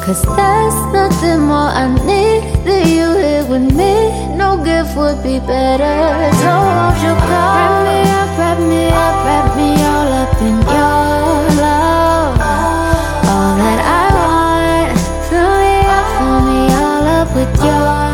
'cause there's nothing more I need than you here with me. No gift would be better, so won't you come? Wrap me up, wrap me up, wrap me all up in your love. All that I want, fill me up all up with your